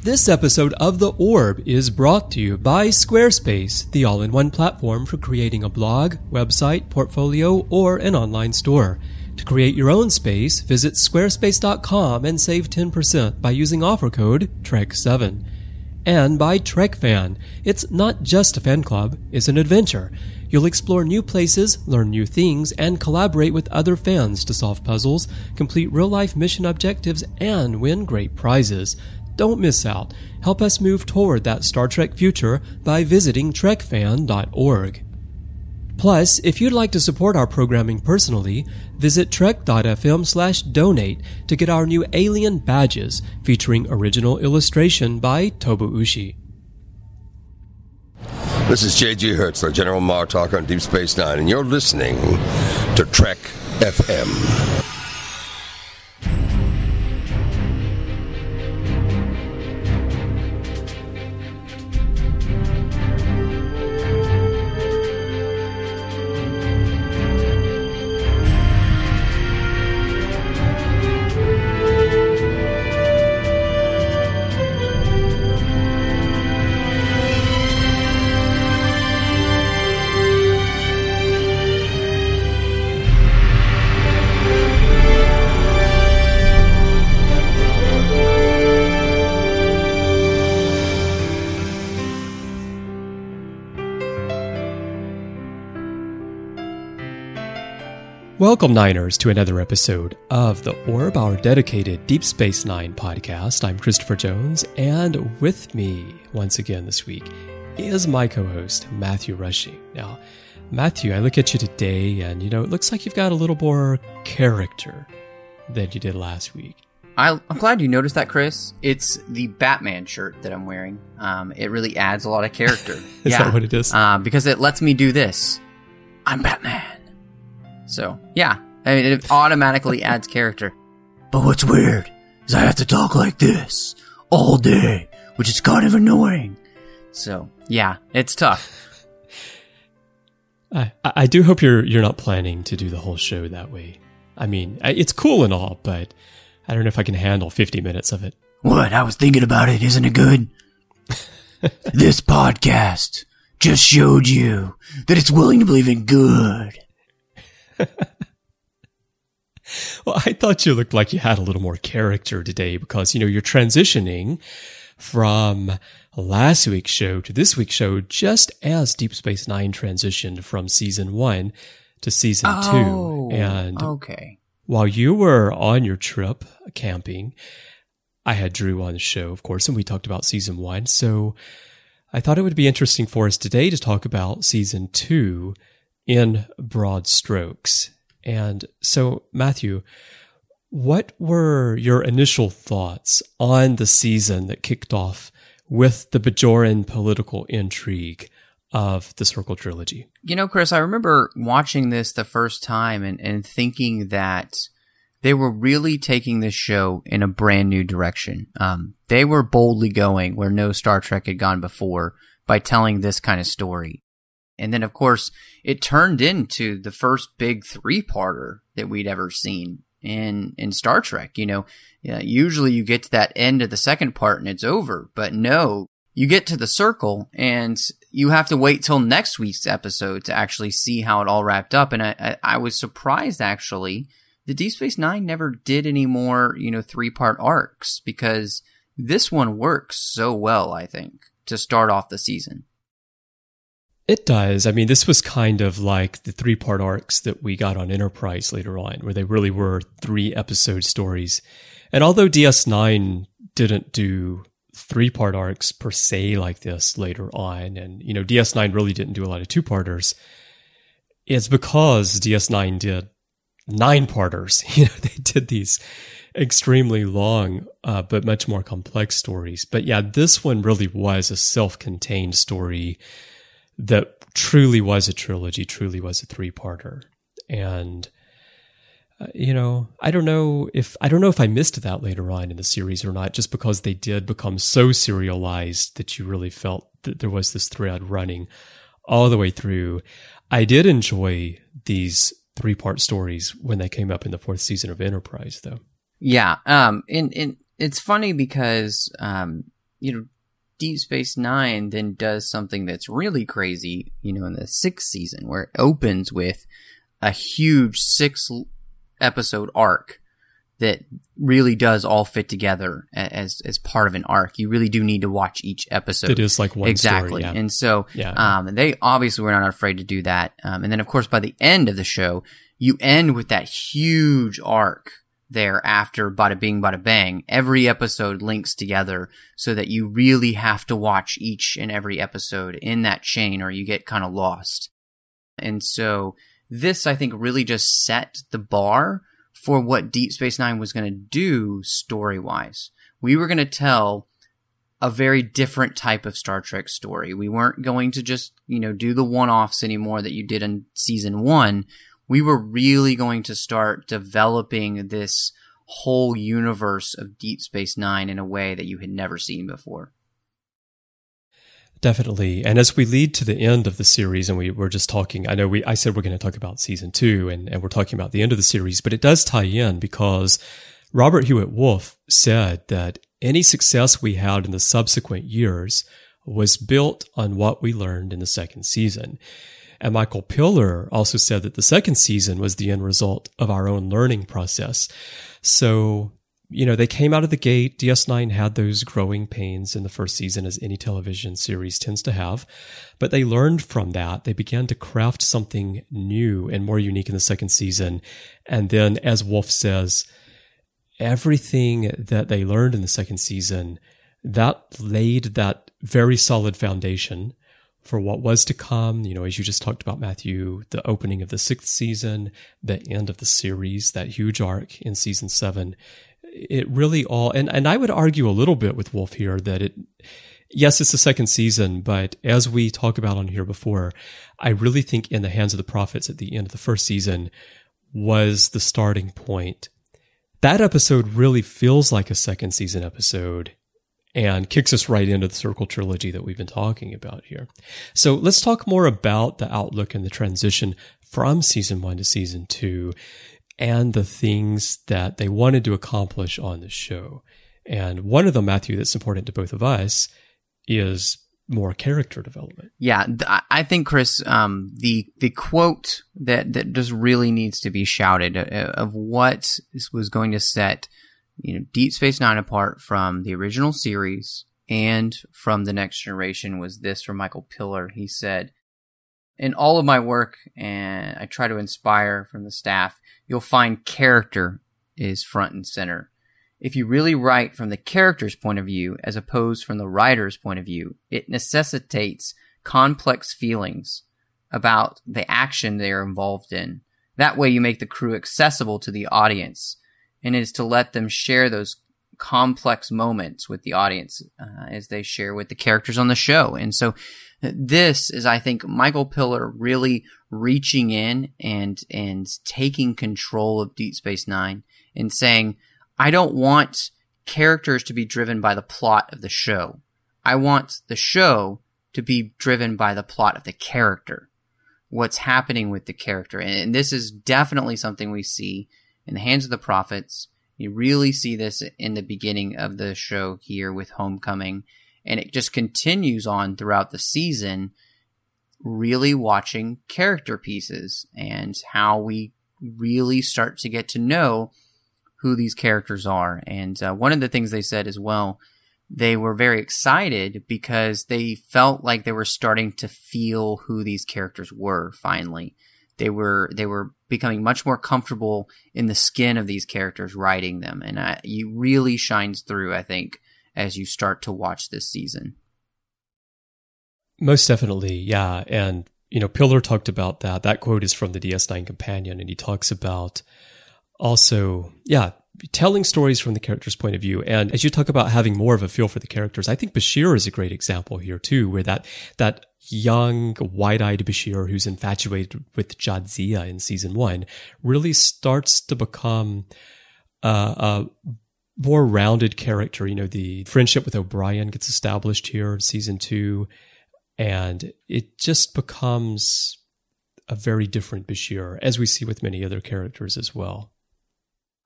This episode of The Orb is brought to you by Squarespace, the all-in-one platform for creating a blog, website, portfolio, or an online store. To create your own space, visit squarespace.com and save 10% by using offer code TREK7. And by TrekFan. It's not just a fan club, it's an adventure. You'll explore new places, learn new things, and collaborate with other fans to solve puzzles, complete real-life mission objectives, and win great prizes. Don't miss out. Help us move toward that Star Trek future by visiting trekfan.org. Plus, if you'd like to support our programming personally, visit trek.fm/donate to get our new alien badges featuring original illustration by Tobuushi. This is J.G. Hertzler, General Martok on Deep Space Nine, and you're listening to Trek FM. Welcome, Niners, to another episode of The Orb, our dedicated Deep Space Nine podcast. I'm Christopher Jones, and with me once again this week is my co-host, Matthew Rushing. Now, Matthew, I look at you today, and, it looks like you've got a little more character than you did last week. I'm glad you noticed that, Chris. It's the Batman shirt that I'm wearing. It really adds a lot of character. Is that what it is? Because it lets me do this. I'm Batman. So, yeah, I mean, it automatically adds character. But what's weird is I have to talk like this all day, which is kind of annoying. So, yeah, it's tough. I do hope you're not planning to do the whole show that way. I mean, it's cool and all, but I don't know if I can handle 50 minutes of it. What? I was thinking about it. Isn't it good? This podcast just showed you that it's willing to believe in good. Well, I thought you looked like you had a little more character today because, you're transitioning from last week's show to this week's show just as Deep Space Nine transitioned from Season 1 to Season 2. And okay. While you were on your trip camping, I had Drew on the show, of course, and we talked about Season 1. So I thought it would be interesting for us today to talk about Season 2 in broad strokes. And so, Matthew, what were your initial thoughts on the season that kicked off with the Bajoran political intrigue of the Circle Trilogy? Chris, I remember watching this the first time and thinking that they were really taking this show in a brand new direction. They were boldly going where no Star Trek had gone before by telling this kind of story. And then, of course, it turned into the first big three-parter that we'd ever seen in Star Trek. Usually you get to that end of the second part and it's over. But no, you get to the Circle and you have to wait till next week's episode to actually see how it all wrapped up. And I was surprised, actually, that Deep Space Nine never did any more, three-part arcs, because this one works so well, I think, to start off the season. It does. I mean, this was kind of like the three-part arcs that we got on Enterprise later on, where they really were 3-episode stories. And although DS9 didn't do three-part arcs per se like this later on, and, DS9 really didn't do a lot of two-parters, it's because DS9 did 9-parters. They did these extremely long, but much more complex stories. But yeah, this one really was a self-contained story that truly was a trilogy, truly was a three-parter. And, I don't know if I missed that later on in the series or not, just because they did become so serialized that you really felt that there was this thread running all the way through. I did enjoy these three-part stories when they came up in the 4th season of Enterprise, though. Yeah. And it's funny because, Deep Space Nine then does something that's really crazy, in the 6th season, where it opens with a huge 6-episode arc that really does all fit together as part of an arc. You really do need to watch each episode. It is like one exactly. story, yeah. And so they obviously were not afraid to do that. And then, of course, by the end of the show, you end with that huge arc there after Bada Bing, Bada Bang. Every episode links together so that you really have to watch each and every episode in that chain or you get kind of lost. And so this, I think, really just set the bar for what Deep Space Nine was going to do story-wise. We were going to tell a very different type of Star Trek story. We weren't going to just, do the one-offs anymore that you did in season 1. We were really going to start developing this whole universe of Deep Space Nine in a way that you had never seen before. Definitely. And as we lead to the end of the series, and we're just talking, I said we're going to talk about season 2, and we're talking about the end of the series, but it does tie in because Robert Hewitt Wolf said that any success we had in the subsequent years was built on what we learned in the second season. And Michael Piller also said that the second season was the end result of our own learning process. So, they came out of the gate. DS9 had those growing pains in the first season, as any television series tends to have. But they learned from that. They began to craft something new and more unique in the second season. And then, as Wolf says, everything that they learned in the second season, that laid that very solid foundation for what was to come. As you just talked about, Matthew, the opening of the 6th season, the end of the series, that huge arc in season 7, it really all, and I would argue a little bit with Wolf here that yes, it's the second season, but as we talked about on here before, I really think In the Hands of the Prophets at the end of the first season was the starting point. That episode really feels like a second season episode and kicks us right into the Circle trilogy that we've been talking about here. So let's talk more about the outlook and the transition from season 1 to season 2 and the things that they wanted to accomplish on the show. And one of them, Matthew, that's important to both of us is more character development. Yeah, I think, Chris, the quote that just really needs to be shouted of what was going to set Deep Space Nine apart from the original series and from The Next Generation was this from Michael Piller. He said, "In all of my work, and I try to inspire from the staff, you'll find character is front and center. If you really write from the character's point of view as opposed from the writer's point of view, it necessitates complex feelings about the action they are involved in. That way you make the crew accessible to the audience, and it is to let them share those complex moments with the audience as they share with the characters on the show." And so this is, I think, Michael Piller really reaching in and taking control of Deep Space Nine and saying, I don't want characters to be driven by the plot of the show. I want the show to be driven by the plot of the character, what's happening with the character. And this is definitely something we see in The Hands of the Prophets. You really see this in the beginning of the show here with Homecoming, and it just continues on throughout the season, really watching character pieces and how we really start to get to know who these characters are. And one of the things they said as well, they were very excited because they felt like they were starting to feel who these characters were finally. They were becoming much more comfortable in the skin of these characters, writing them. And it really shines through, I think, as you start to watch this season. Most definitely, yeah. And, Piller talked about that. That quote is from the DS9 Companion, and he talks about also, telling stories from the character's point of view. And as you talk about having more of a feel for the characters, I think Bashir is a great example here too, where that young, wide-eyed Bashir who's infatuated with Jadzia in season 1 really starts to become a more rounded character. The friendship with O'Brien gets established here in season 2, and it just becomes a very different Bashir, as we see with many other characters as well.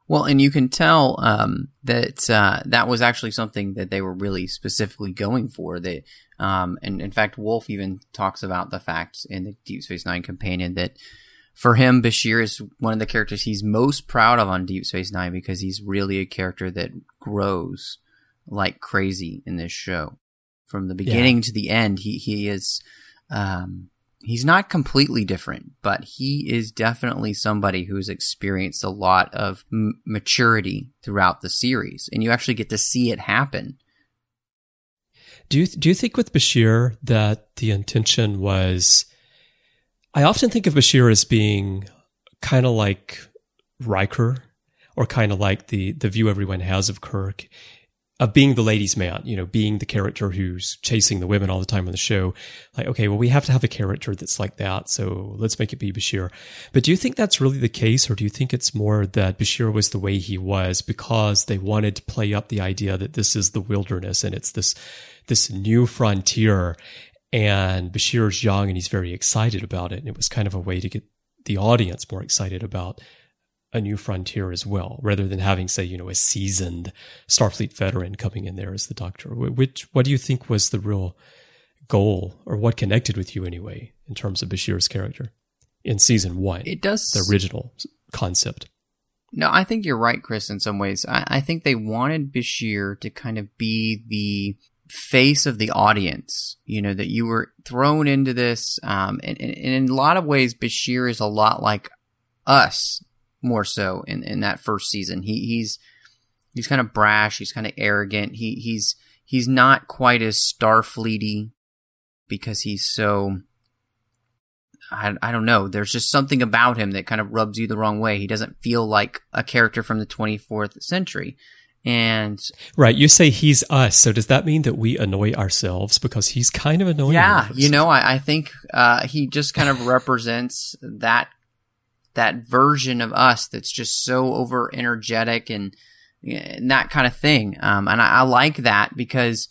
Well, and you can tell that that was actually something that they were really specifically going for. That, and in fact, Wolf even talks about the fact in the Deep Space Nine companion that for him, Bashir is one of the characters he's most proud of on Deep Space Nine because he's really a character that grows like crazy in this show. From the beginning to the end, he is. He's not completely different, but he is definitely somebody who's experienced a lot of maturity throughout the series, and you actually get to see it happen. Do you think with Bashir that the intention was? I often think of Bashir as being kind of like Riker, or kind of like the view everyone has of Kirk, of being the ladies' man, being the character who's chasing the women all the time on the show. Like, okay, well, we have to have a character that's like that, so let's make it be Bashir. But do you think that's really the case, or do you think it's more that Bashir was the way he was because they wanted to play up the idea that this is the wilderness and it's this new frontier, and Bashir's young and he's very excited about it, and it was kind of a way to get the audience more excited about a new frontier as well, rather than having, say, a seasoned Starfleet veteran coming in there as the Doctor? What do you think was the real goal, or what connected with you anyway, in terms of Bashir's character in season 1? It does. The original concept. No, I think you're right, Chris, in some ways. I think they wanted Bashir to kind of be the face of the audience, that you were thrown into this. And in a lot of ways, Bashir is a lot like us. More so in that first season, he's kind of brash, he's kind of arrogant. He's not quite as Starfleety because he's so, I don't know. There's just something about him that kind of rubs you the wrong way. He doesn't feel like a character from the 24th century. And right, you say he's us, so does that mean that we annoy ourselves because he's kind of annoying? Yeah, I think he just kind of represents that version of us that's just so over energetic and that kind of thing. And I like that because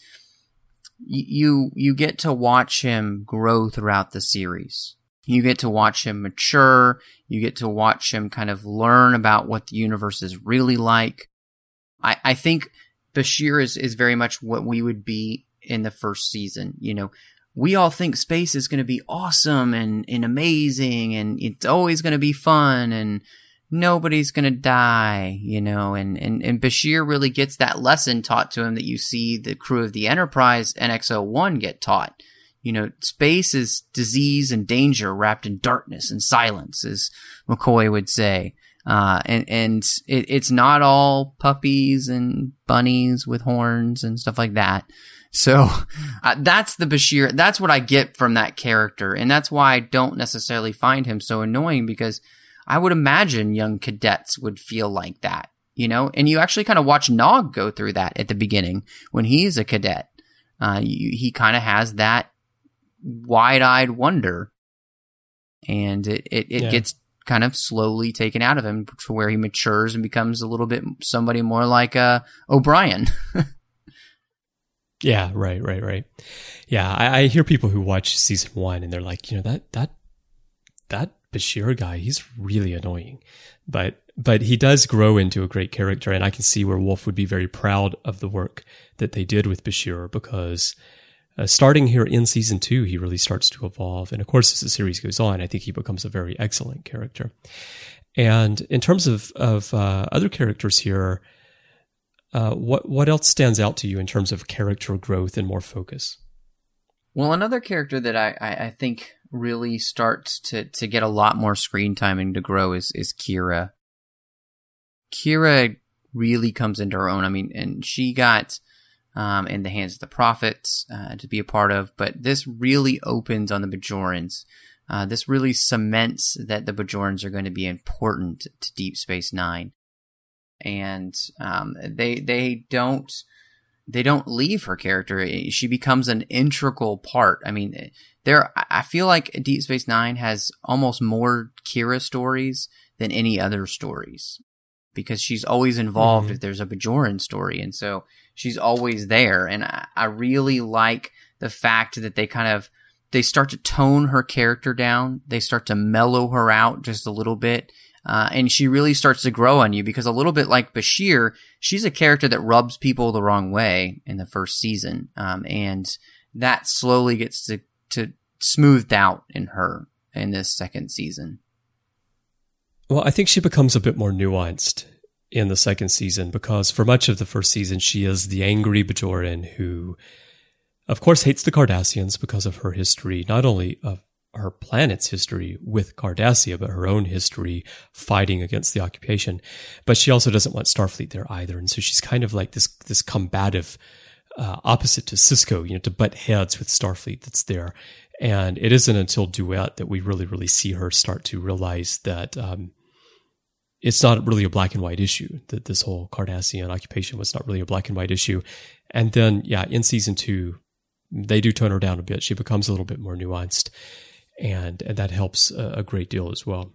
you get to watch him grow throughout the series. You get to watch him mature. You get to watch him kind of learn about what the universe is really like. I think Bashir is very much what we would be in the first season. We all think space is going to be awesome and amazing, and it's always going to be fun, and nobody's going to die, and Bashir really gets that lesson taught to him that you see the crew of the Enterprise NX-01 get taught. Space is disease and danger wrapped in darkness and silence, as McCoy would say. And it's not all puppies and bunnies with horns and stuff like that. So that's the Bashir. That's what I get from that character. And that's why I don't necessarily find him so annoying, because I would imagine young cadets would feel like that, and you actually kind of watch Nog go through that at the beginning when he's a cadet. He kind of has that wide-eyed wonder, and it gets kind of slowly taken out of him to where he matures and becomes a little bit somebody more like O'Brien. Yeah, right. Yeah, I hear people who watch season 1 and they're like, that Bashir guy, he's really annoying. But he does grow into a great character, and I can see where Wolf would be very proud of the work that they did with Bashir, because starting here in season 2, he really starts to evolve. And of course, as the series goes on, I think he becomes a very excellent character. And in terms of other characters here, what else stands out to you in terms of character growth and more focus? Well, another character that I think really starts to get a lot more screen time and to grow is Kira. Kira really comes into her own. I mean, and she got in the hands of the prophets to be a part of, but this really opens on the Bajorans. This really cements that the Bajorans are going to be important to Deep Space Nine. And they don't leave her character. She becomes an integral part. I mean, I feel like Deep Space Nine has almost more Kira stories than any other stories, because she's always involved if there's a Bajoran story, and so she's always there. And I really like the fact that they start to tone her character down. They start to mellow her out just a little bit. And she really starts to grow on you because a little bit like Bashir, she's a character that rubs people the wrong way in the first season. And that slowly gets to smoothed out in her in this second season. Well, I think she becomes a bit more nuanced in the second season because for much of the first season, she is the angry Bajoran who, of course, hates the Cardassians because of her history, not only of her planet's history with Cardassia, but her own history fighting against the occupation. But she also doesn't want Starfleet there either. And so she's kind of like this combative opposite to Cisco, to butt heads with Starfleet that's there. And it isn't until Duet that we really see her start to realize that it's not really a black and white issue, that this whole Cardassian occupation was not really a black and white issue. And then, in season 2, they do tone her down a bit. She becomes a little bit more nuanced, and that helps a great deal as well.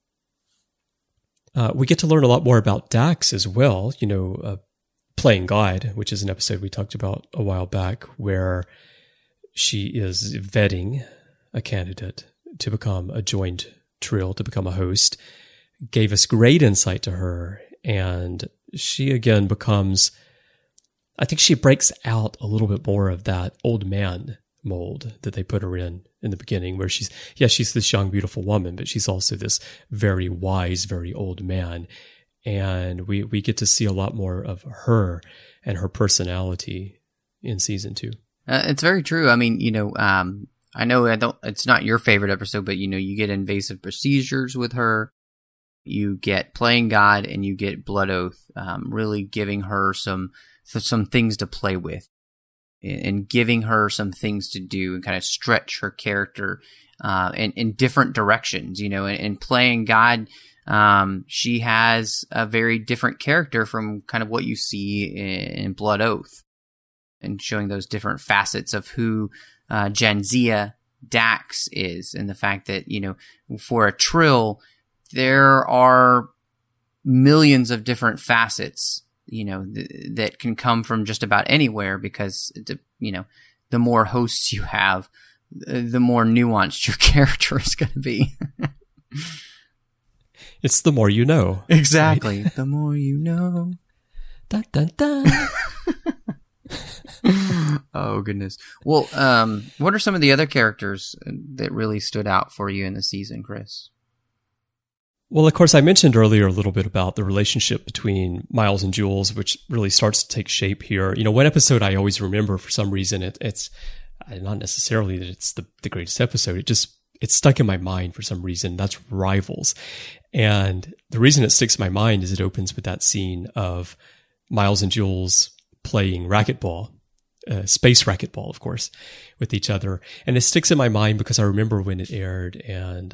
We get to learn a lot more about Dax as well, playing God, which is an episode we talked about a while back, where she is vetting a candidate to become a joined Trill, to become a host. Gave us great insight to her, and she again becomes, I think she breaks out a little bit more of that old man mold that they put her in the beginning, where she's this young, beautiful woman, but she's also this very wise, very old man. And we get to see a lot more of her and her personality in season 2. It's very true. I mean, I know it's not your favorite episode, but you get invasive procedures with her. You get Playing God and you get Blood Oath, really giving her some things to play with and giving her some things to do and kind of stretch her character in different directions. In Playing God, she has a very different character from kind of what you see in Blood Oath, and showing those different facets of who Jadzia Dax is, and the fact that, for a Trill, there are millions of different facets, that can come from just about anywhere because, the more hosts you have, the more nuanced your character is going to be. It's the more you know. Exactly. Right? The more you know. Dun, dun, dun. Oh, goodness. Well, what are some of the other characters that really stood out for you in the season, Chris? Well, of course, I mentioned earlier a little bit about the relationship between Miles and Jules, which really starts to take shape here. One episode I always remember for some reason, it's not necessarily that it's the greatest episode. It's stuck in my mind for some reason. That's Rivals. And the reason it sticks in my mind is it opens with that scene of Miles and Jules playing racquetball, space racquetball, of course, with each other. And it sticks in my mind because I remember when it aired, and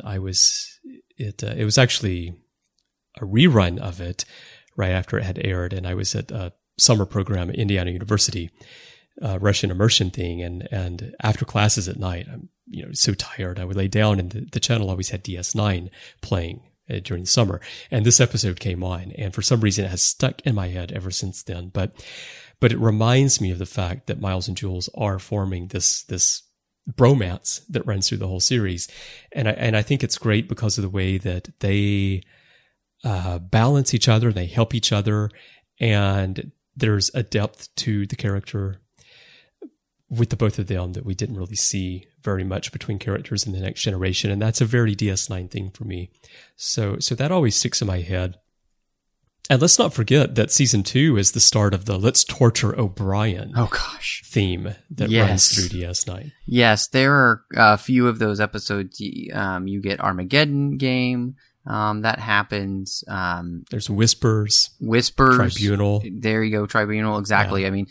it was actually a rerun of it right after it had aired. And I was at a summer program at Indiana University, Russian immersion thing. And after classes at night, I'm, so tired. I would lay down, and the channel always had DS9 playing during the summer. And this episode came on, and for some reason it has stuck in my head ever since then. But it reminds me of the fact that Miles and Jules are forming this bromance that runs through the whole series. And I think it's great because of the way that they balance each other, they help each other, and there's a depth to the character with the both of them that we didn't really see very much between characters in the Next Generation. And that's a very DS9 thing for me. So that always sticks in my head. And let's not forget that season 2 is the start of the Let's Torture O'Brien theme that runs through DS9. Yes, there are a few of those episodes. You get Armageddon Game. That happens. There's Whispers. Tribunal. There you go, Tribunal. Exactly. Yeah. I mean,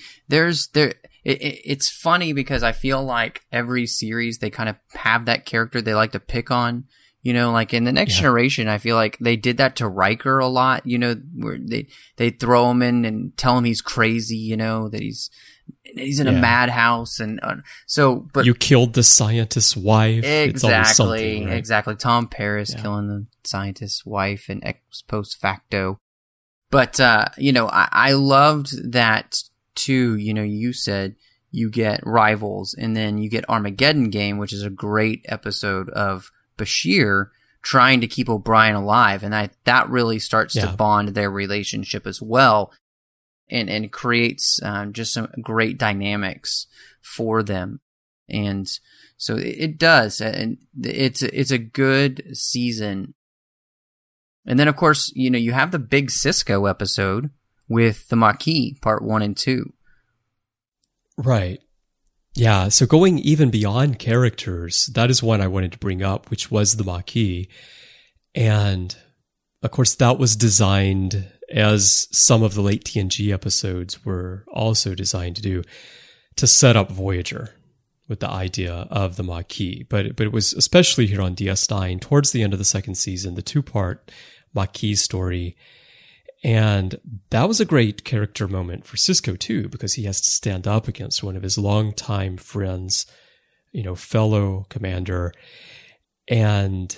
it's funny because I feel like every series they kind of have that character they like to pick on. Like in the Next Generation, I feel like they did that to Riker a lot, where they throw him in and tell him he's crazy, that he's in a madhouse. And but you killed the scientist's wife. Exactly. Right? Exactly. Tom Paris killing the scientist's wife and ex post facto. But, I loved that too. You said you get Rivals, and then you get Armageddon Game, which is a great episode of Bashir, trying to keep O'Brien alive. And that really starts to bond their relationship as well, and creates just some great dynamics for them. And so it does. And it's a good season. And then, of course, you have the big Sisko episode with the Maquis, part 1 and 2. Right. Yeah. So going even beyond characters, that is one I wanted to bring up, which was the Maquis. And of course, that was designed, as some of the late TNG episodes were also designed to do, to set up Voyager with the idea of the Maquis. But it was especially here on DS9, towards the end of the second season, the 2-part Maquis story. And that was a great character moment for Sisko too, because he has to stand up against one of his longtime friends, fellow commander. And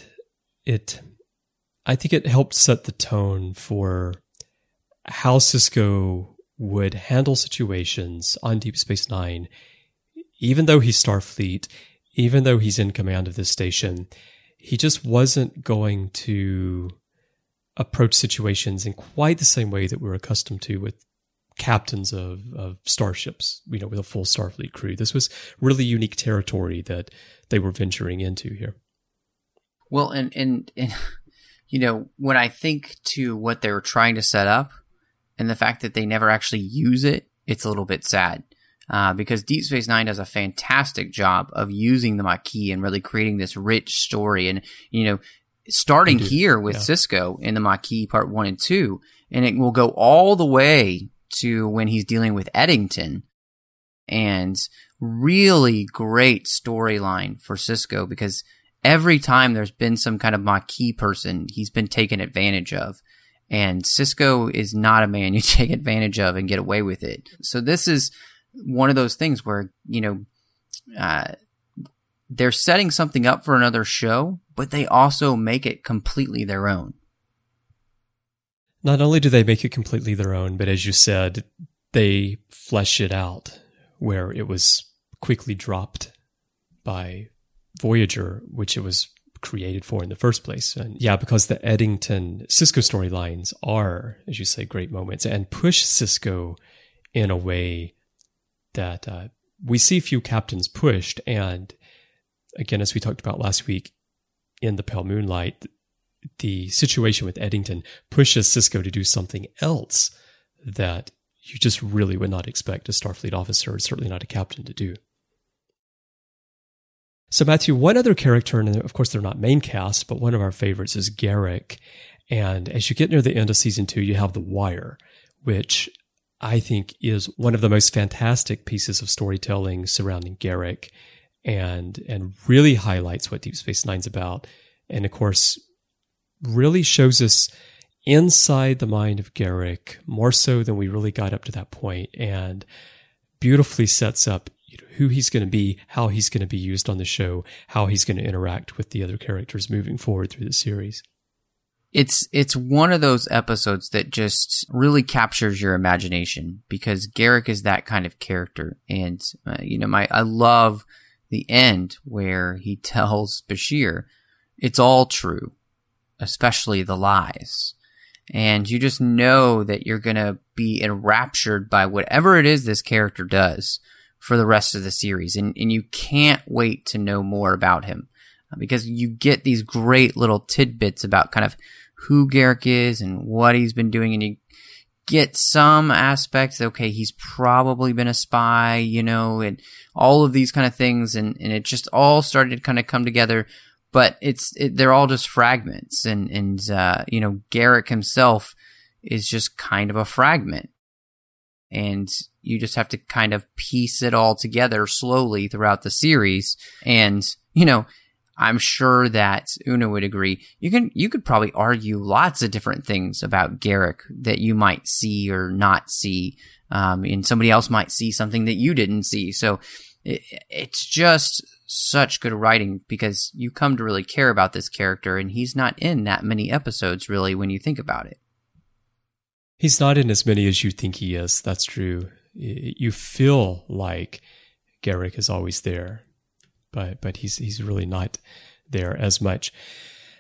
I think it helped set the tone for how Sisko would handle situations on Deep Space Nine. Even though he's Starfleet, even though he's in command of this station, he just wasn't going to approach situations in quite the same way that we're accustomed to with captains of starships, with a full Starfleet crew. This was really unique territory that they were venturing into here. Well, and when I think to what they were trying to set up and the fact that they never actually use it, it's a little bit sad. Because Deep Space Nine does a fantastic job of using the Maquis and really creating this rich story. And, starting here with Sisko in the Maquis part 1 and 2, and it will go all the way to when he's dealing with Eddington. And really great storyline for Sisko, because every time there's been some kind of Maquis person, he's been taken advantage of. And Sisko is not a man you take advantage of and get away with it. So this is one of those things where, they're setting something up for another show, but they also make it completely their own. Not only do they make it completely their own, but as you said, they flesh it out where it was quickly dropped by Voyager, which it was created for in the first place. And because the Eddington Sisko storylines are, as you say, great moments and push Sisko in a way that we see few captains pushed. And again, as we talked about last week in The Pale Moonlight, the situation with Eddington pushes Sisko to do something else that you just really would not expect a Starfleet officer, certainly not a captain, to do. So Matthew, one other character, and of course they're not main cast, but one of our favorites is Garak. And as you get near the end of season 2, you have The Wire, which I think is one of the most fantastic pieces of storytelling surrounding Garak, and really highlights what Deep Space Nine's about. And of course, really shows us inside the mind of Garak, more so than we really got up to that point, and beautifully sets up who he's going to be, how he's going to be used on the show, how he's going to interact with the other characters moving forward through the series. It's one of those episodes that just really captures your imagination, because Garak is that kind of character. And, I love the end where he tells Bashir, it's all true, especially the lies. And you just know that you're going to be enraptured by whatever it is this character does for the rest of the series. And you can't wait to know more about him, because you get these great little tidbits about kind of who Garak is and what he's been doing. And you get some aspects, okay, he's probably been a spy, and all of these kind of things. And it just all started to kind of come together. But they're all just fragments. And Garak himself is just kind of a fragment. And you just have to kind of piece it all together slowly throughout the series. And, I'm sure that Una would agree. You could probably argue lots of different things about Garak that you might see or not see. And somebody else might see something that you didn't see. So it's just such good writing, because you come to really care about this character, and he's not in that many episodes really when you think about it. He's not in as many as you think he is. That's true. You feel like Garak is always there, but he's really not there as much.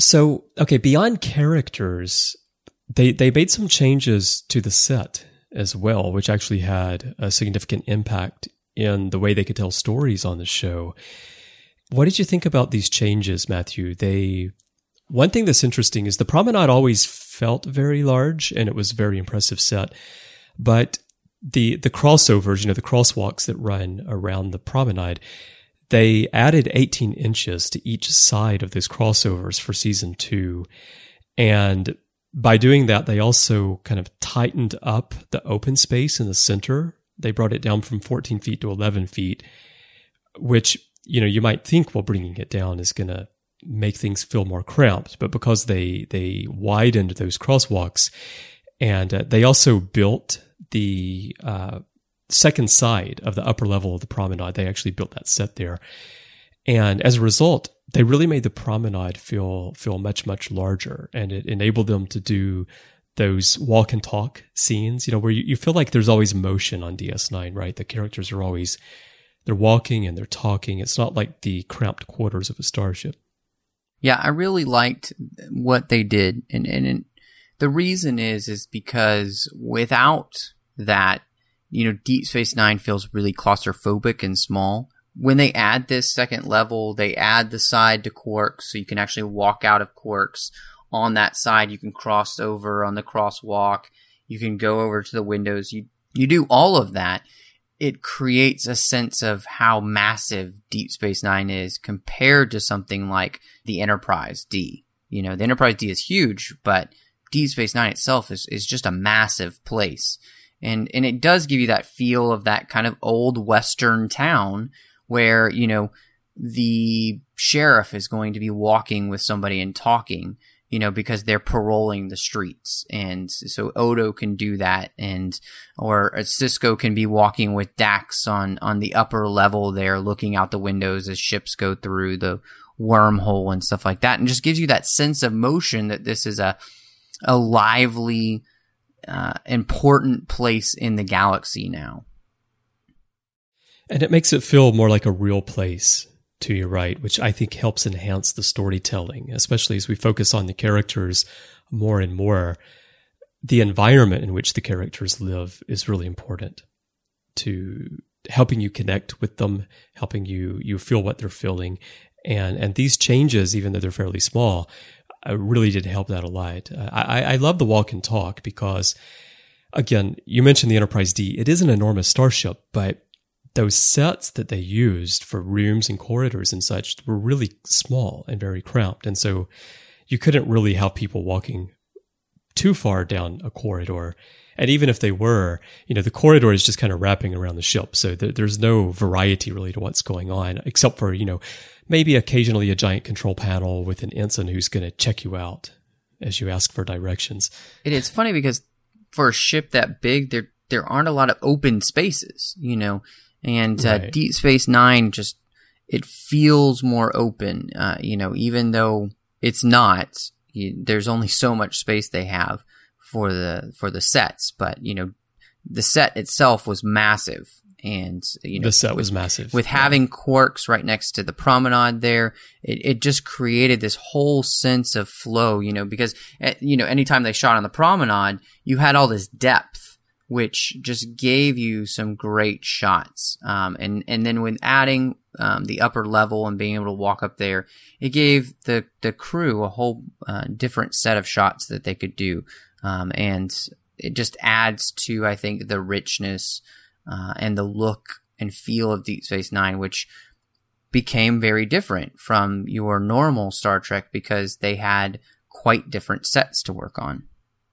So, okay, beyond characters, they made some changes to the set as well, which actually had a significant impact in the way they could tell stories on the show. What did you think about these changes, Matthew? One thing that's interesting is the promenade always felt very large, and it was a very impressive set. But the crossovers, the crosswalks that run around the promenade, they added 18 inches to each side of those crossovers for season 2. And by doing that, they also kind of tightened up the open space in the center. They brought it down from 14 feet to 11 feet, which, you might think, well, bringing it down is going to make things feel more cramped. But because they widened those crosswalks, and they also built the second side of the upper level of the promenade, they actually built that set there. And as a result, they really made the promenade feel much, much larger, and it enabled them to do those walk and talk scenes, where you feel like there's always motion on DS9, right? The characters are always, they're walking and they're talking. It's not like the cramped quarters of a starship. Yeah, I really liked what they did. And the reason is because without that, Deep Space Nine feels really claustrophobic and small. When they add this second level, they add the side to Quarks, so you can actually walk out of Quarks. On that side, you can cross over on the crosswalk. You can go over to the windows. You do all of that. It creates a sense of how massive Deep Space Nine is compared to something like the Enterprise D. The Enterprise D is huge, but Deep Space Nine itself is just a massive place. And it does give you that feel of that kind of old Western town where, the sheriff is going to be walking with somebody and talking, because they're paroling the streets. And so Odo can do that, or Sisko can be walking with Dax on the upper level there, looking out the windows as ships go through the wormhole and stuff like that. And just gives you that sense of motion that this is a lively, important place in the galaxy now. And it makes it feel more like a real place to you, right? Which I think helps enhance the storytelling, especially as we focus on the characters more and more. The environment in which the characters live is really important to helping you connect with them, helping you feel what they're feeling. And these changes, even though they're fairly small, really did help that a lot. I love the walk and talk because, again, you mentioned the Enterprise D. It is an enormous starship, but those sets that they used for rooms and corridors and such were really small and very cramped. And so you couldn't really have people walking too far down a corridor. And even if they were, the corridor is just kind of wrapping around the ship. So there's no variety really to what's going on, except for, maybe occasionally a giant control panel with an ensign who's going to check you out as you ask for directions. It is funny because for a ship that big, there aren't a lot of open spaces, and Right. Deep Space Nine it feels more open, even though it's not. There's only so much space they have for the sets, but the set itself was massive. And The set was massive. With having Quarks right next to the promenade there, it just created this whole sense of flow, because anytime they shot on the promenade, you had all this depth, which just gave you some great shots. And then with adding the upper level and being able to walk up there, it gave the crew a whole different set of shots that they could do. And it just adds to, I think, the richness and the look and feel of Deep Space Nine, which became very different from your normal Star Trek because they had quite different sets to work on.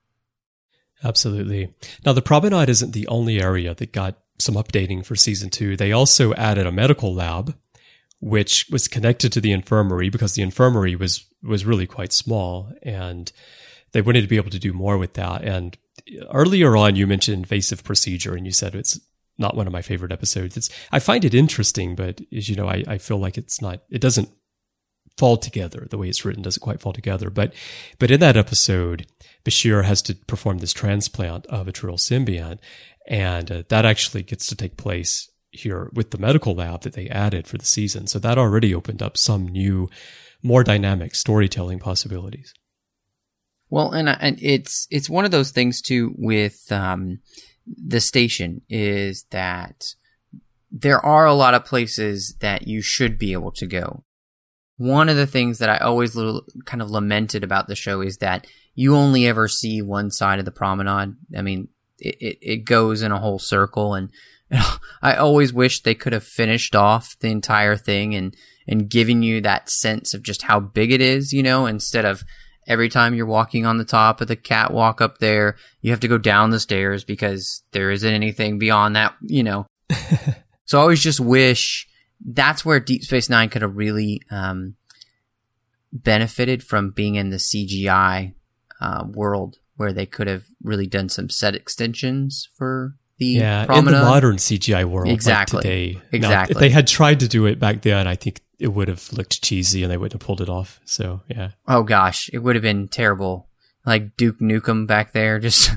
Absolutely. Now, the promenade isn't the only area that got some updating for season 2. They also added a medical lab, which was connected to the infirmary because the infirmary was really quite small, and they wanted to be able to do more with that. And earlier on, you mentioned invasive procedure, and you said it's not one of my favorite episodes. I find it interesting, but as you know, I feel like it doesn't fall together. The way it's written doesn't quite fall together. But in that episode, Bashir has to perform this transplant of a Trill symbiont, and that actually gets to take place here with the medical lab that they added for the season. So that already opened up some new more dynamic storytelling possibilities. Well, and it's one of those things too with the station, is that there are a lot of places that you should be able to go. One of the things that I always kind of lamented about the show is that you only ever see one side of the promenade. I mean, it goes in a whole circle, and I always wish they could have finished off the entire thing and given you that sense of just how big it is, you know, instead of every time you're walking on the top of the catwalk up there, you have to go down the stairs because there isn't anything beyond that, you know. So I always just wish that's where Deep Space Nine could have really benefited from being in the CGI world, where they could have really done some set extensions for the promenade. In the modern CGI world, exactly. Like today. Exactly. Now, if they had tried to do it back then, I think it would have looked cheesy and they wouldn't have pulled it off. So, yeah. Oh, gosh. It would have been terrible. Like Duke Nukem back there. Just.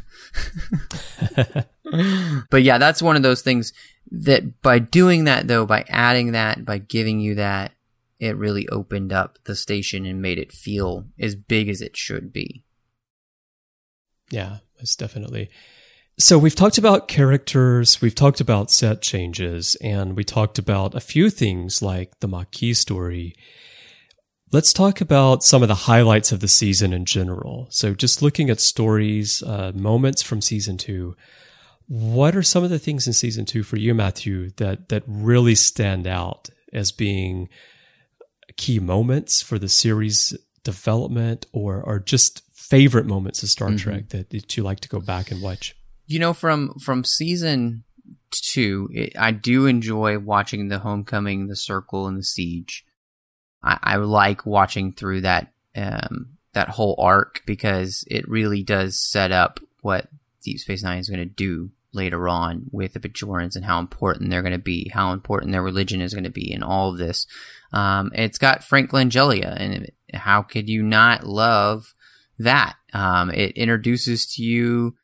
But yeah, that's one of those things that by doing that, though, by adding that, by giving you that, it really opened up the station and made it feel as big as it should be. Yeah, most definitely. So we've talked about characters, we've talked about set changes, and we talked about a few things like the Maquis story. Let's talk about some of the highlights of the season in general. So just looking at stories, moments from season 2, what are some of the things in season 2 for you, Matthew, that really stand out as being key moments for the series development, or just favorite moments of Star Trek that you like to go back and watch? You know, from season 2, I do enjoy watching the Homecoming, the Circle, and the Siege. I like watching through that whole arc, because it really does set up what Deep Space Nine is going to do later on with the Bajorans and how important they're going to be, how important their religion is going to be, and all of this. It's got Frank Langella, and how could you not love that? It introduces to you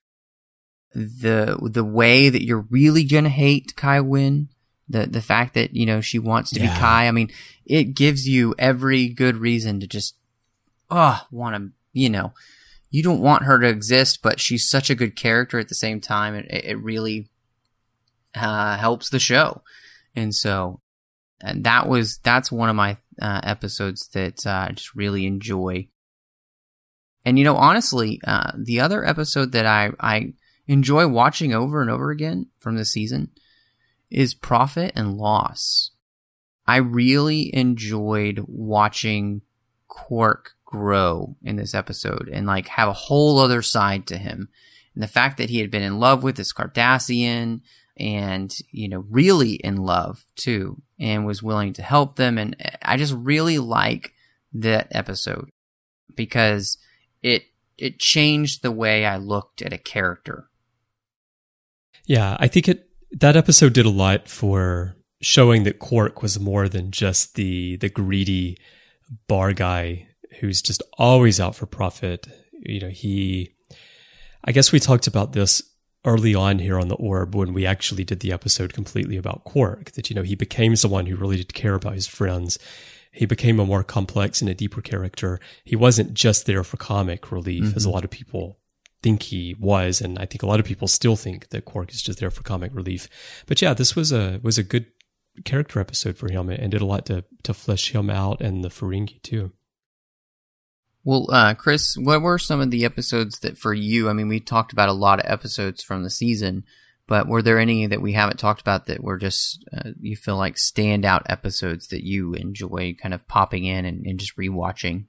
the way that you're really gonna hate Kai Wynn, the fact that, you know, she wants to be Kai. I mean, it gives you every good reason to just want to, you know, you don't want her to exist, but she's such a good character at the same time. It really helps the show, and so that's one of my episodes that I just really enjoy. And, you know, honestly, the other episode that I enjoy watching over and over again from the season is Profit and Loss. I really enjoyed watching Quark grow in this episode and like have a whole other side to him. And the fact that he had been in love with this Cardassian, and, you know, really in love too, and was willing to help them. And I just really like that episode because it changed the way I looked at a character. Yeah, I think that episode did a lot for showing that Quark was more than just the greedy bar guy who's just always out for profit. You know, I guess we talked about this early on here on the Orb when we actually did the episode completely about Quark, that, you know, he became someone who really did care about his friends. He became a more complex and a deeper character. He wasn't just there for comic relief, as a lot of people think he was, and I think a lot of people still think that Quark is just there for comic relief. But yeah, this was a good character episode for him, and did a lot to flesh him out, and the Ferengi too. Well, Chris, what were some of the episodes that for you, I mean, we talked about a lot of episodes from the season, but were there any that we haven't talked about that were just, you feel like standout episodes that you enjoy kind of popping in and just rewatching?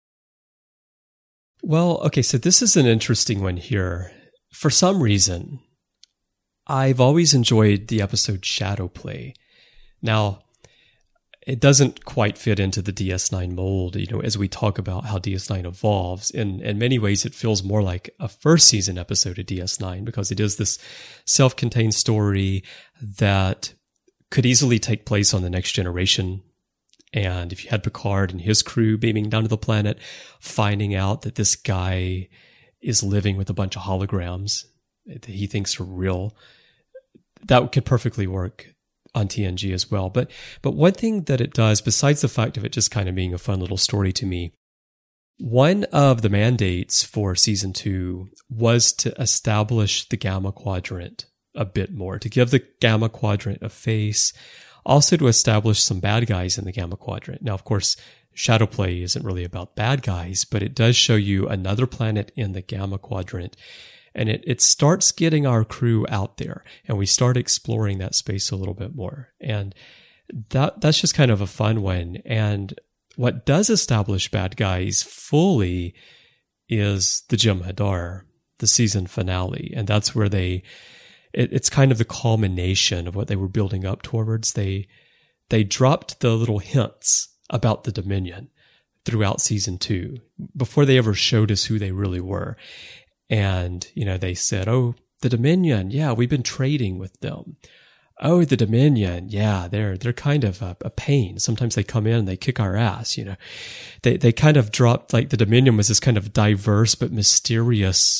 Well, okay, so this is an interesting one here. For some reason, I've always enjoyed the episode Shadowplay. Now, it doesn't quite fit into the DS9 mold, you know, as we talk about how DS9 evolves. In many ways, it feels more like a first season episode of DS9 because it is this self-contained story that could easily take place on the Next Generation. And if you had Picard and his crew beaming down to the planet, finding out that this guy is living with a bunch of holograms that he thinks are real, that could perfectly work on TNG as well. But one thing that it does, besides the fact of it just kind of being a fun little story to me, one of the mandates for season 2 was to establish the Gamma Quadrant a bit more, to give the Gamma Quadrant a face, also to establish some bad guys in the Gamma Quadrant. Now, of course, Shadowplay isn't really about bad guys, but it does show you another planet in the Gamma Quadrant. And it starts getting our crew out there, and we start exploring that space a little bit more. And that's just kind of a fun one. And what does establish bad guys fully is the Jem'Hadar, the season finale. And that's where it's kind of the culmination of what they were building up towards. They dropped the little hints about the Dominion throughout season 2 before they ever showed us who they really were. And, they said, oh, the Dominion, yeah, we've been trading with them. Oh, the Dominion, yeah, they're kind of a pain. Sometimes they come in and they kick our ass, They kind of dropped, like, the Dominion was this kind of diverse but mysterious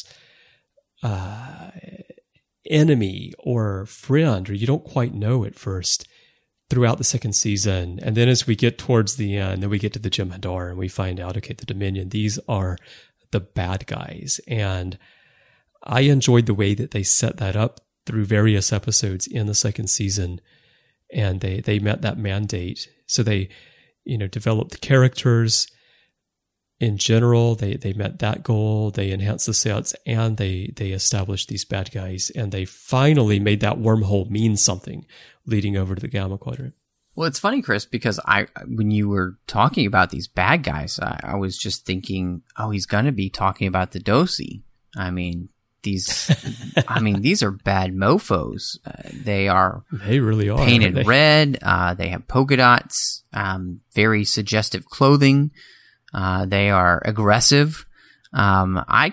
enemy or friend, or you don't quite know at first throughout the second season. And then as we get towards the end, then we get to the Jem'Hadar and we find out, okay, the Dominion, these are the bad guys. And I enjoyed the way that they set that up through various episodes in the second season, and they met that mandate. So they, developed the characters in general. They met that goal. They enhanced the sets, and they established these bad guys, and they finally made that wormhole mean something leading over to the Gamma Quadrant. Well, it's funny, Chris, because when you were talking about these bad guys, I was just thinking, oh, he's going to be talking about the Dosi. These are bad mofos. They really are painted red. They have polka dots, very suggestive clothing. They are aggressive. I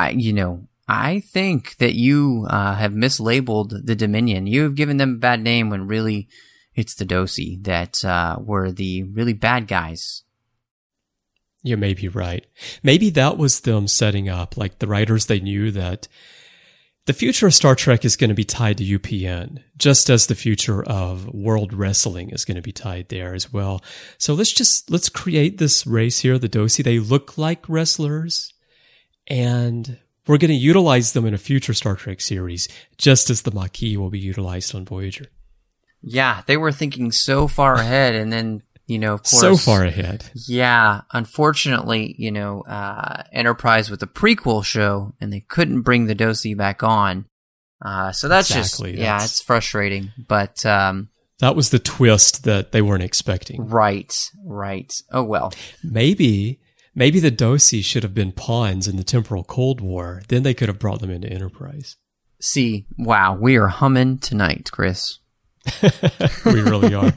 think that you have mislabeled the Dominion. You have given them a bad name when really it's the Dosi that were the really bad guys. You may be right. Maybe that was them setting up, like the writers, they knew that the future of Star Trek is going to be tied to UPN, just as the future of world wrestling is going to be tied there as well. So let's create this race here, the Dosi. They look like wrestlers, and we're going to utilize them in a future Star Trek series, just as the Maquis will be utilized on Voyager. Yeah, they were thinking so far ahead, and then, of course... So far ahead. Yeah, unfortunately, Enterprise with a prequel show, and they couldn't bring the Dosi back on. So that's it's frustrating, but... that was the twist that they weren't expecting. Right. Oh, well. Maybe the Dosi should have been pawns in the temporal Cold War. Then they could have brought them into Enterprise. See, wow, we are humming tonight, Chris. We really are.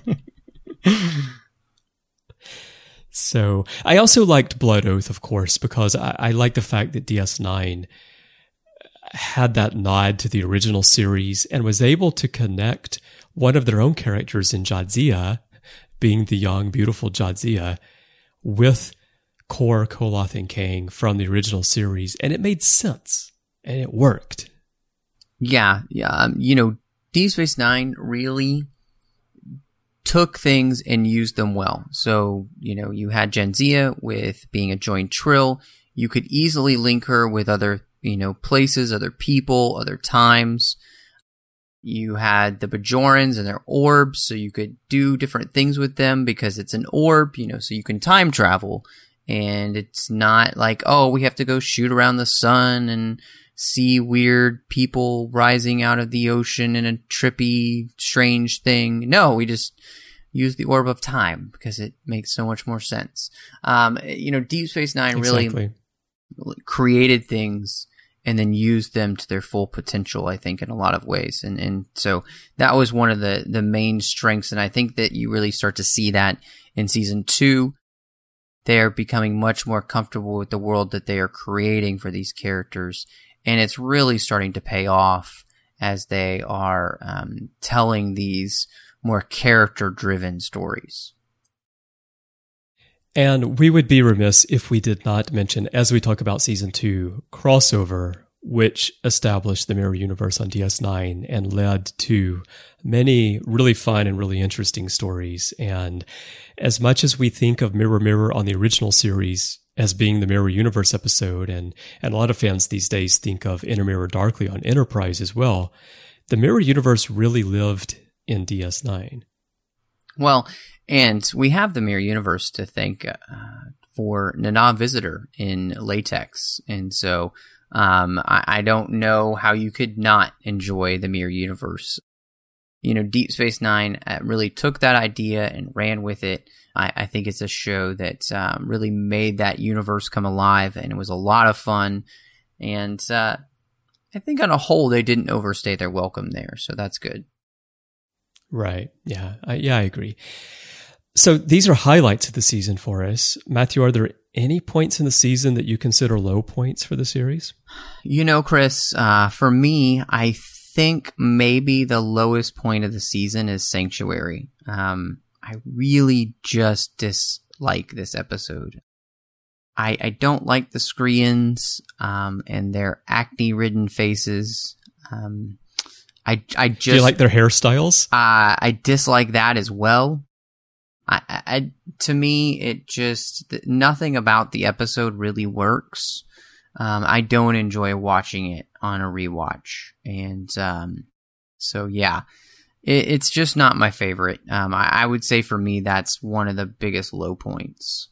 So I also liked Blood Oath, of course, because I like the fact that DS9 had that nod to the original series and was able to connect one of their own characters in Jadzia, being the young, beautiful Jadzia, with Kor, Koloth, and Kang from the original series. And it made sense. And it worked. Yeah. Deep Space Nine really took things and used them well. So, you had Jadzia with being a joint Trill. You could easily link her with other, places, other people, other times. You had the Bajorans and their orbs, so you could do different things with them because it's an orb, so you can time travel. And it's not like, oh, we have to go shoot around the sun and see weird people rising out of the ocean in a trippy, strange thing. No, we just use the orb of time because it makes so much more sense. Deep Space Nine really created things and then used them to their full potential, I think, in a lot of ways. And so that was one of the main strengths. And I think that you really start to see that in season 2. They're becoming much more comfortable with the world that they are creating for these characters. And it's really starting to pay off as they are telling these more character-driven stories. And we would be remiss if we did not mention, as we talk about season 2 crossover which established the Mirror Universe on DS9 and led to many really fun and really interesting stories. And as much as we think of Mirror Mirror on the original series as being the Mirror Universe episode, and a lot of fans these days think of Inner Mirror Darkly on Enterprise as well, the Mirror Universe really lived in DS9. Well, and we have the Mirror Universe to thank for Nana Visitor in Latex. And so I don't know how you could not enjoy the Mirror Universe. You know, Deep Space Nine really took that idea and ran with it. I think it's a show that really made that universe come alive, and it was a lot of fun. And I think on a whole, they didn't overstay their welcome there, so that's good. Right. Yeah. I agree. So these are highlights of the season for us. Matthew, are there any points in the season that you consider low points for the series? You know, Chris, for me, I think maybe the lowest point of the season is Sanctuary. I really just dislike this episode. I don't like the Skreans and their acne-ridden faces. I just, do you like their hairstyles? I dislike that as well. To me, it just, nothing about the episode really works. I don't enjoy watching it on a rewatch. And so, yeah, it's just not my favorite. I would say for me, that's one of the biggest low points.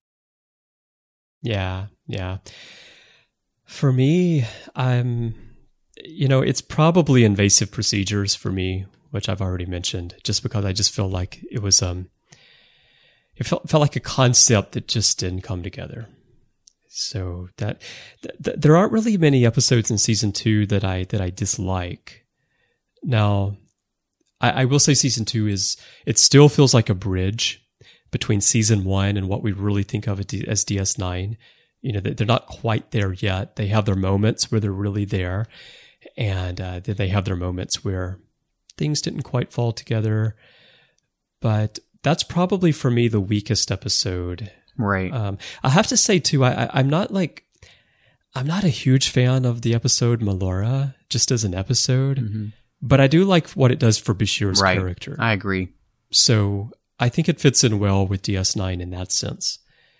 Yeah. For me, it's probably invasive procedures for me, which I've already mentioned, just because I just feel like it was, it felt like a concept that just didn't come together. So that there aren't really many episodes in season 2 that I dislike. Now, I will say season 2 it still feels like a bridge between season 1 and what we really think of as DS9. You know, they're not quite there yet. They have their moments where they're really there, and then they have their moments where things didn't quite fall together. But that's probably for me the weakest episode. Right. I have to say too, I'm not a huge fan of the episode Melora just as an episode, but I do like what it does for Bashir's character. I agree. So I think it fits in well with DS9 in that sense.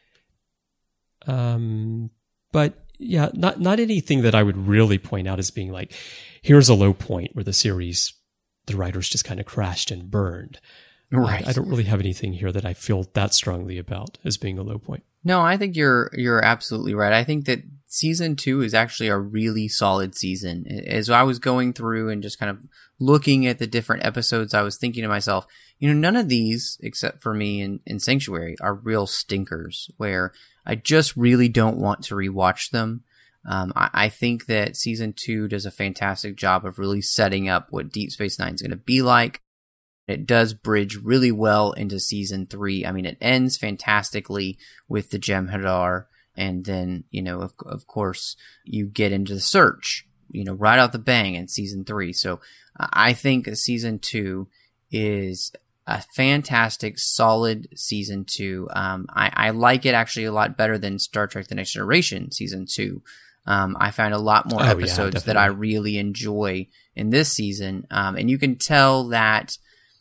But yeah, not anything that I would really point out as being like, here's a low point where the writers just kind of crashed and burned. Right. I don't really have anything here that I feel that strongly about as being a low point. No, I think you're absolutely right. I think that season 2 is actually a really solid season. As I was going through and just kind of looking at the different episodes, I was thinking to myself, none of these, except for me in Sanctuary, are real stinkers where I just really don't want to rewatch them. I think that season 2 does a fantastic job of really setting up what Deep Space Nine is going to be like. It does bridge really well into season 3. I mean, it ends fantastically with the Jem'Hadar, and then, of course, you get into the search, right out the bang in season 3. So I think season 2 is a fantastic, solid season 2. I like it actually a lot better than Star Trek The Next Generation season 2. I found a lot more episodes that I really enjoy in this season. And you can tell that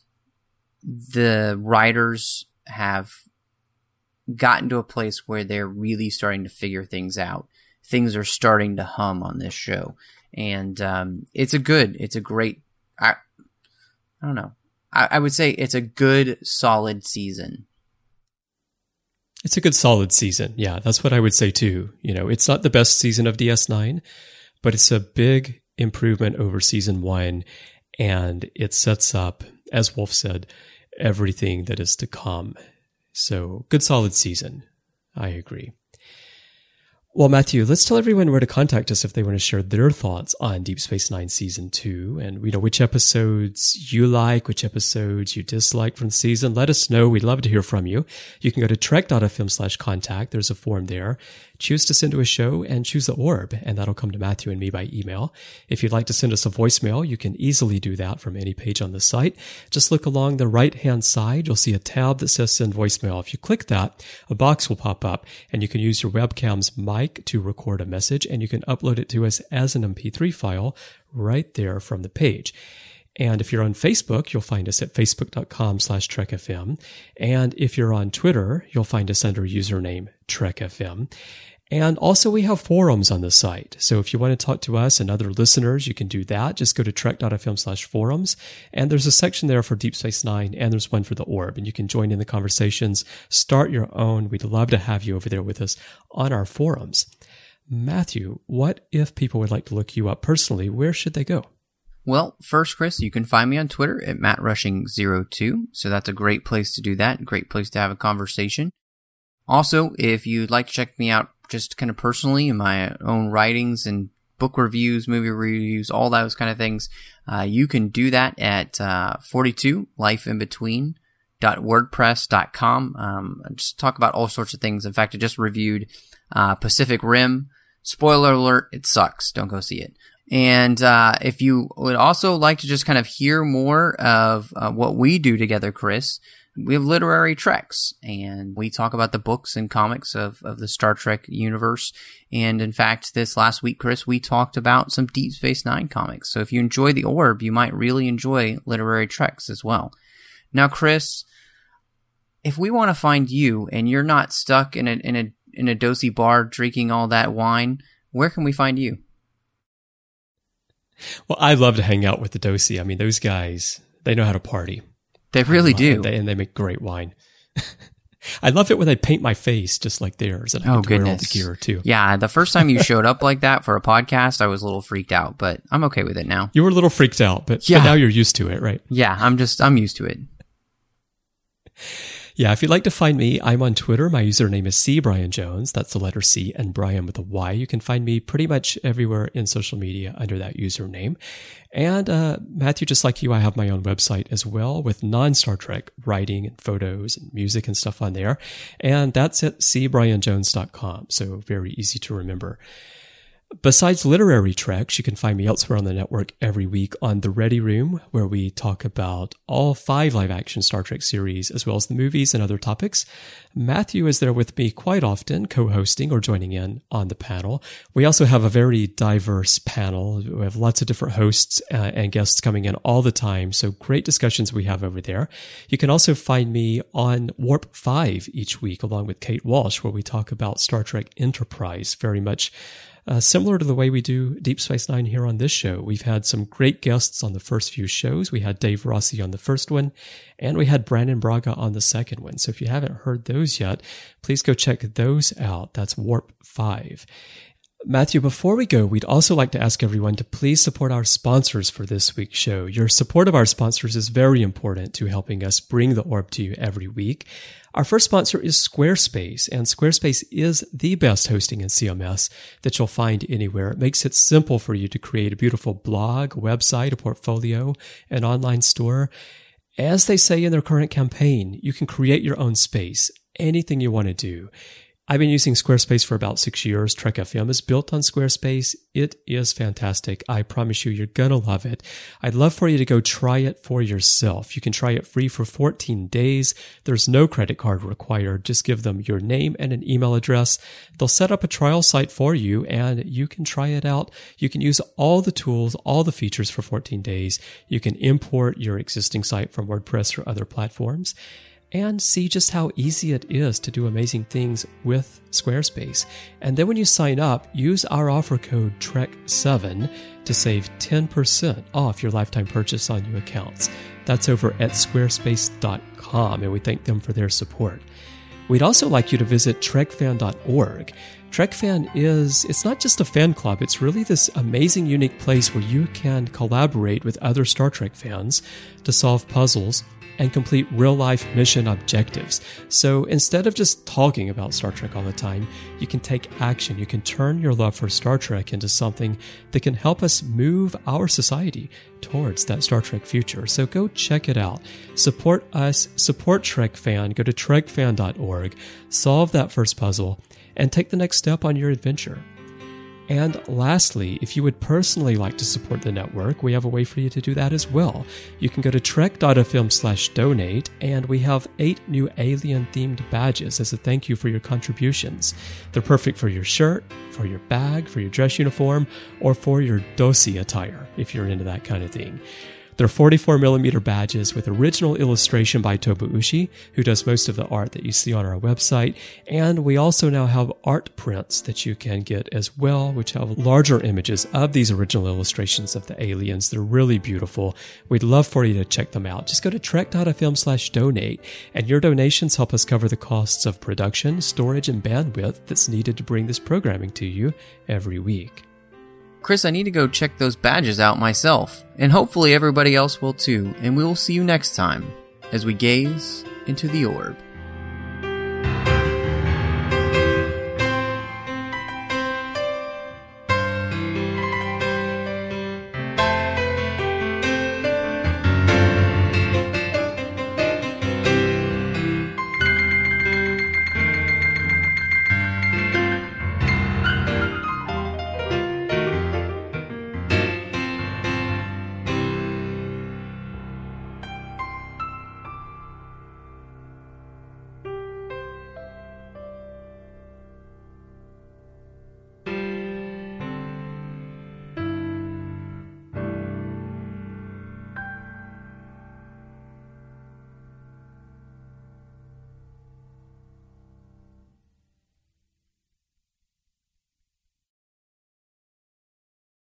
the writers have gotten to a place where they're really starting to figure things out. Things are starting to hum on this show. And it's a great, I don't know. I would say it's a good, solid season. It's a good, solid season. Yeah, that's what I would say too. It's not the best season of DS9, but it's a big improvement over season 1. And it sets up, as Wolf said, everything that is to come. So good, solid season. I agree. Well, Matthew, let's tell everyone where to contact us if they want to share their thoughts on Deep Space Nine Season 2 and which episodes you like, which episodes you dislike from the season. Let us know. We'd love to hear from you. You can go to trek.fm/contact. There's a form there. Choose to send to a show and choose the orb, and that'll come to Matthew and me by email. If you'd like to send us a voicemail, you can easily do that from any page on the site. Just look along the right-hand side. You'll see a tab that says Send Voicemail. If you click that, a box will pop up, and you can use your webcam's My like to record a message, and you can upload it to us as an MP3 file right there from the page. And if you're on Facebook, you'll find us at facebook.com/TrekFM. And if you're on Twitter, you'll find us under username TrekFM. And also we have forums on the site. So if you want to talk to us and other listeners, you can do that. Just go to trek.fm/forums. And there's a section there for Deep Space Nine, and there's one for the Orb. And you can join in the conversations, start your own. We'd love to have you over there with us on our forums. Matthew, what if people would like to look you up personally? Where should they go? Well, first, Chris, you can find me on Twitter at MattRushing02. So that's a great place to do that. Great place to have a conversation. Also, if you'd like to check me out just kind of personally in my own writings and book reviews, movie reviews, all those kind of things, you can do that at 42lifeinbetween.wordpress.com. Just talk about all sorts of things. In fact, I just reviewed Pacific Rim. Spoiler alert, it sucks. Don't go see it. And if you would also like to just kind of hear more of what we do together, Chris, we have Literary Treks, and we talk about the books and comics of the Star Trek universe. And in fact, this last week, Chris, we talked about some Deep Space Nine comics. So if you enjoy The Orb, you might really enjoy Literary Treks as well. Now, Chris, if we want to find you and you're not stuck in a dosy bar drinking all that wine, where can we find you? Well, I love to hang out with the Dosey. I mean, those guys, they know how to party. They really do. And they make great wine. I love it when they paint my face just like theirs. And I get to wear all the gear too. Yeah, the first time you showed up like that for a podcast, I was a little freaked out, but I'm okay with it now. You were a little freaked out, but now you're used to it, right? Yeah, I'm used to it. Yeah, if you'd like to find me, I'm on Twitter. My username is CBrianJones. That's the letter C and Brian with a Y. You can find me pretty much everywhere in social media under that username. And Matthew, just like you, I have my own website as well with non-Star Trek writing and photos and music and stuff on there. And that's at cbrianjones.com. So very easy to remember. Besides Literary Treks, you can find me elsewhere on the network every week on The Ready Room, where we talk about all 5 live-action Star Trek series, as well as the movies and other topics. Matthew is there with me quite often, co-hosting or joining in on the panel. We also have a very diverse panel. We have lots of different hosts and guests coming in all the time, so great discussions we have over there. You can also find me on Warp 5 each week, along with Kate Walsh, where we talk about Star Trek Enterprise, very much similar to the way we do Deep Space Nine here on this show. We've had some great guests on the first few shows. We had Dave Rossi on the first one, and we had Brandon Braga on the second one. So if you haven't heard those yet, please go check those out. That's Warp 5. Matthew, before we go, we'd also like to ask everyone to please support our sponsors for this week's show. Your support of our sponsors is very important to helping us bring the Orb to you every week. Our first sponsor is Squarespace, and Squarespace is the best hosting in CMS that you'll find anywhere. It makes it simple for you to create a beautiful blog, website, a portfolio, an online store. As they say in their current campaign, you can create your own space, anything you want to do. I've been using Squarespace for about 6 years. Trek FM is built on Squarespace. It is fantastic. I promise you, you're going to love it. I'd love for you to go try it for yourself. You can try it free for 14 days. There's no credit card required. Just give them your name and an email address. They'll set up a trial site for you, and you can try it out. You can use all the tools, all the features for 14 days. You can import your existing site from WordPress or other platforms, and see just how easy it is to do amazing things with Squarespace. And then when you sign up, use our offer code TREK7 to save 10% off your lifetime purchase on new accounts. That's over at squarespace.com, and we thank them for their support. We'd also like you to visit trekfan.org. TrekFan it's not just a fan club, it's really this amazing, unique place where you can collaborate with other Star Trek fans to solve puzzles and complete real-life mission objectives. So instead of just talking about Star Trek all the time, you can take action. You can turn your love for Star Trek into something that can help us move our society towards that Star Trek future. So go check it out. Support us, support TrekFan. Go to trekfan.org, solve that first puzzle, and take the next step on your adventure. And lastly, if you would personally like to support the network, we have a way for you to do that as well. You can go to trek.fm/donate, and we have 8 new alien-themed badges as a thank you for your contributions. They're perfect for your shirt, for your bag, for your dress uniform, or for your dosi attire, if you're into that kind of thing. They're 44mm badges with original illustration by Tobuushi, who does most of the art that you see on our website. And we also now have art prints that you can get as well, which have larger images of these original illustrations of the aliens. They're really beautiful. We'd love for you to check them out. Just go to trek.fm/donate, and your donations help us cover the costs of production, storage, and bandwidth that's needed to bring this programming to you every week. Chris, I need to go check those badges out myself, and hopefully everybody else will too, and we will see you next time as we gaze into the orb.